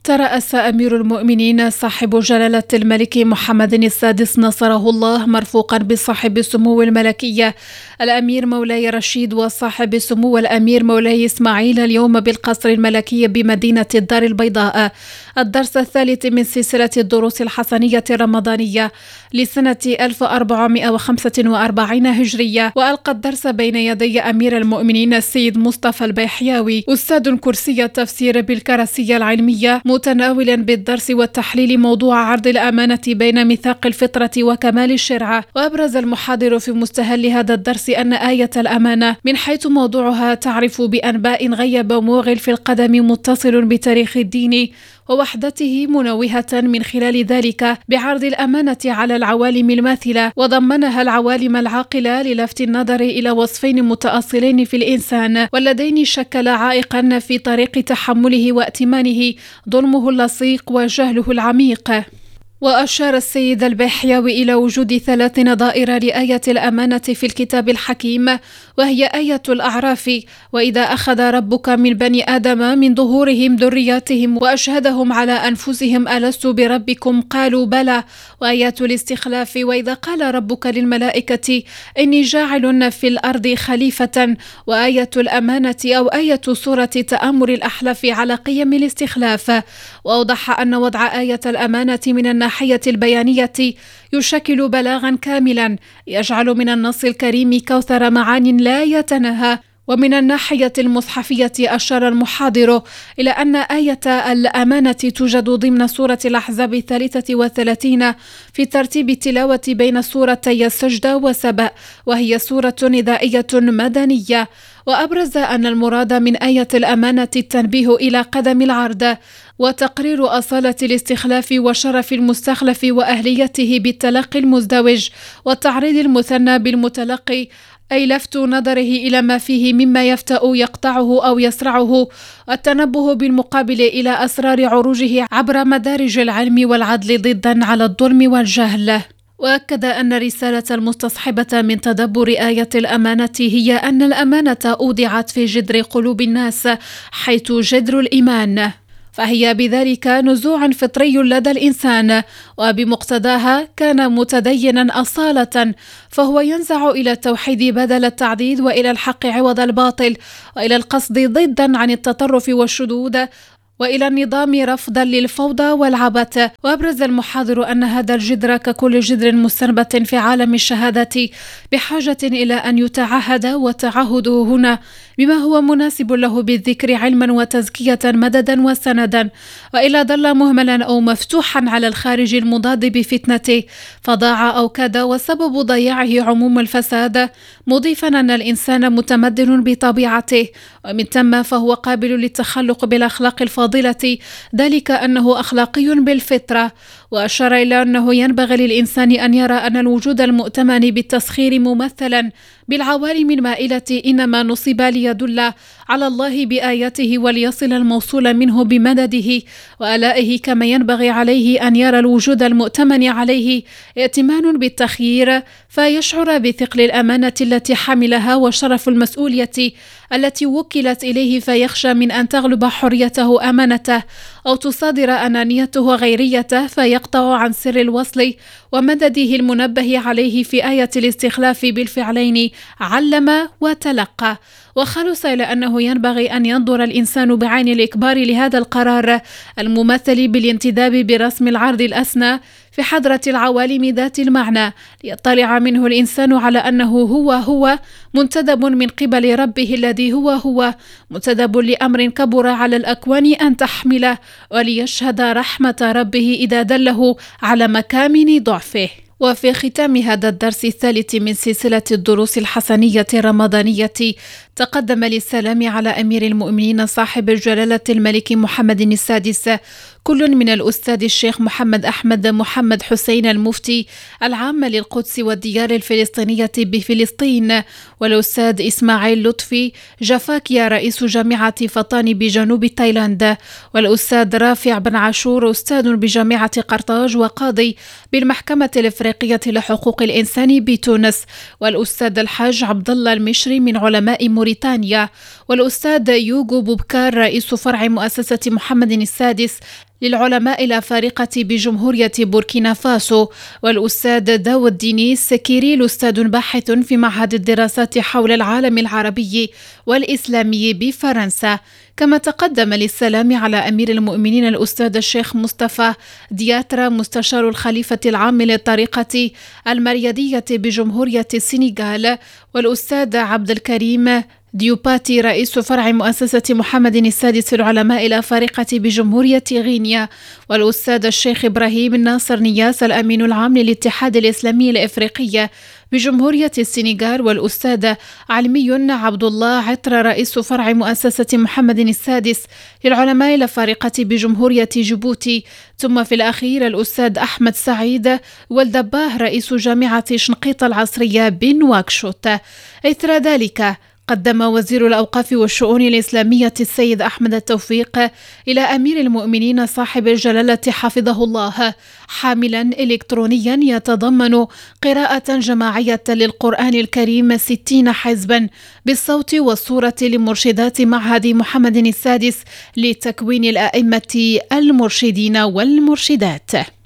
ترأس أمير المؤمنين صاحب جلالة الملك محمد السادس نصره الله مرفوقا بصاحب السمو الملكية الأمير مولاي رشيد وصاحب السمو الأمير مولاي إسماعيل اليوم بالقصر الملكي بمدينة الدار البيضاء الدرس الثالث من سلسلة الدروس الحسنية الرمضانية لسنة 1445 هجرية. وألقى الدرس بين يدي أمير المؤمنين السيد مصطفى البيحياوي أستاذ كرسي التفسير بالكرسية العلمية، متناولا بالدرس والتحليل موضوع عرض الأمانة بين ميثاق الفطرة وكمال الشرعة. وأبرز المحاضر في مستهل هذا الدرس أن آية الأمانة من حيث موضوعها تعرف بأنباء غيب موغل في القدم متصل بتاريخ الدين ووحدته، منوهة من خلال ذلك بعرض الأمانة على العوالم الماثلة، وضمنها العوالم العاقلة للفت النظر إلى وصفين متأصلين في الإنسان واللذين شكلا عائقا في طريق تحمله وائتمانه ظلمه اللصيق وجهله العميق. وأشار السيد البيحياوي إلى وجود 3 نظائر لآية الأمانة في الكتاب الحكيم، وهي آية الأعراف: وإذا أخذ ربك من بني آدم من ظهورهم ذرياتهم وأشهدهم على أنفسهم ألست بربكم قالوا بلى، وآية الاستخلاف: وإذا قال ربك للملائكة إني جاعل في الأرض خليفة، وآية الأمانة أو آية سورة تأمر الأحلاف على قيم الاستخلاف. وأوضح أن وضع آية الأمانة من الناحية البيانية يشكل بلاغا كاملا يجعل من النص الكريم كوثر معان لا يتناهى. ومن الناحية المصحفية أشار المحاضر إلى أن آية الأمانة توجد ضمن سورة الأحزاب 33 في ترتيب التلاوة بين سورتي السجدة وسبأ، وهي سورة ندائية مدنية. وأبرز أن المراد من آية الأمانة التنبيه إلى قدم العرض وتقرير أصالة الاستخلاف وشرف المستخلف وأهليته بالتلقي المزدوج والتعريض المثنى بالمتلقي، أي لفت نظره إلى ما فيه مما يفتأ يقطعه أو يسرعه، التنبه بالمقابل إلى أسرار عروجه عبر مدارج العلم والعدل ضدا على الظلم والجهل. وأكد أن رسالة المستصحبة من تدبر آية الأمانة هي أن الأمانة أودعت في جذر قلوب الناس حيث جذر الإيمان، فهي بذلك نزوع فطري لدى الإنسان، وبمقتضاها كان متدينا أصالة، فهو ينزع إلى التوحيد بدل التعديد، وإلى الحق عوض الباطل، وإلى القصد ضدا عن التطرف والشذوذ، وإلى النظام رفضا للفوضى والعبث. وأبرز المحاضر أن هذا الجذر ككل جذر مستنبت في عالم الشهادة بحاجة إلى أن يتعهد، وتعهده هنا بما هو مناسب له بالذكر علما وتزكية مددا وسندا، وإلا ظل مهملا أو مفتوحا على الخارج المضاد بفتنته فضاع أو كاد، وسبب ضياعه عموم الفساد، مضيفا أن الإنسان متمدن بطبيعته، ومن ثم فهو قابل للتخلق بالأخلاق الفاضلة، ذلك أنه أخلاقي بالفطرة. وأشار إلى أنه ينبغي للإنسان أن يرى أن الوجود المؤتمن بالتسخير ممثلا بالعوالم المائلة إنما نصب ليدل على الله بآياته وليصل الموصول منه بمدده وآلائه، كما ينبغي عليه أن يرى الوجود المؤتمن عليه ائتمان بالتخيير فيشعر بثقل الأمانة التي حملها وشرف المسؤولية التي وكلت إليه، فيخشى من أن تغلب حريته أمانته أو تصادر أنانيته غيريته فيقطع عن سر الوصل ومدده المنبه عليه في آية الاستخلاف بالفعلين علم وتلقى. وخلص إلى أنه ينبغي أن ينظر الإنسان بعين الإكبار لهذا القرار الممثل بالانتداب برسم العرض الأسنى في حضرة العوالم ذات المعنى، ليطلع منه الإنسان على أنه هو منتدب من قبل ربه الذي هو منتدب لأمر كبر على الأكوان أن تحمله، وليشهد رحمة ربه إذا دله على مكامن ضعفه. وفي ختام هذا الدرس الثالث من سلسلة الدروس الحسنية الرمضانية تقدم للسلام على أمير المؤمنين صاحب الجلالة الملك محمد السادس كل من الأستاذ الشيخ محمد أحمد محمد حسين المفتي العام للقدس والديار الفلسطينية بفلسطين، والأستاذ إسماعيل لطفي جفاكيا رئيس جامعة فطان بجنوب تايلاند، والأستاذ رافع بن عاشور أستاذ بجامعة قرطاج وقاضي بالمحكمة الإفريقية لحقوق الإنسان بتونس، والأستاذ الحاج عبد الله المشري من علماء موريتانيا، والأستاذ يوغو بوبكار رئيس فرع مؤسسة محمد السادس للعلماء الأفارقة بجمهورية بوركينا فاسو، والأستاذ داود دينيس كيريل أستاذ باحث في معهد الدراسات حول العالم العربي والإسلامي بفرنسا. كما تقدم للسلام على أمير المؤمنين الأستاذ الشيخ مصطفى دياترا مستشار الخليفة العام للطريقة المريدية بجمهورية السنغال، والأستاذ عبد الكريم ديوباتي رئيس فرع مؤسسة محمد السادس للعلماء الأفارقة بجمهورية غينيا، والأستاذ الشيخ إبراهيم الناصر نياس الأمين العام للاتحاد الإسلامي الإفريقي بجمهورية السنغال، والأستاذ علمي عبد الله عطر رئيس فرع مؤسسة محمد السادس للعلماء الأفارقة بجمهورية جيبوتي، ثم في الأخير الأستاذ أحمد سعيد والدباه رئيس جامعة شنقيط العصرية بنواكشوط. إثر ذلك قدم وزير الأوقاف والشؤون الإسلامية السيد أحمد التوفيق إلى أمير المؤمنين صاحب الجلالة حفظه الله حاملا إلكترونيا يتضمن قراءة جماعية للقرآن الكريم 60 حزبا بالصوت والصورة لمرشدات معهد محمد السادس لتكوين الأئمة المرشدين والمرشدات.